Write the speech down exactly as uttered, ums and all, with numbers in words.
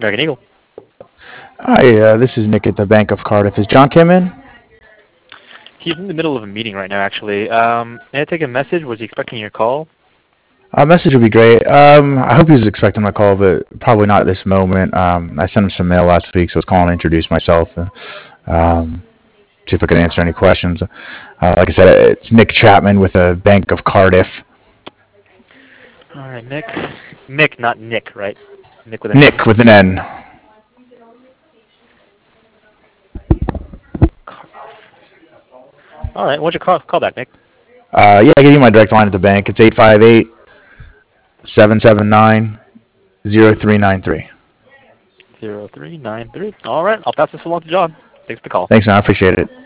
American Eagle. Hi, uh, this is Nick at the Bank of Cardiff. Is John Kim in? He's in the middle of a meeting right now, actually. Um, may I take a message? Was he expecting your call? A message would be great. Um, I hope he was expecting my call, but probably not at this moment. Um, I sent him some mail last week, so I was calling to introduce myself and um, see if I could answer any questions. Uh, like I said, it's Nick Chapman with the Bank of Cardiff. All right, Nick. Mick, not Nick, right? Nick with an N. Nick with an N. All right, what's your call, call back, Nick? Uh, yeah, I gave you my direct line at the bank. It's eight five eight, seven seven nine, zero three nine three. Zero three nine three. All right, I'll pass this along to John. Thanks for the call. Thanks, man. I appreciate it.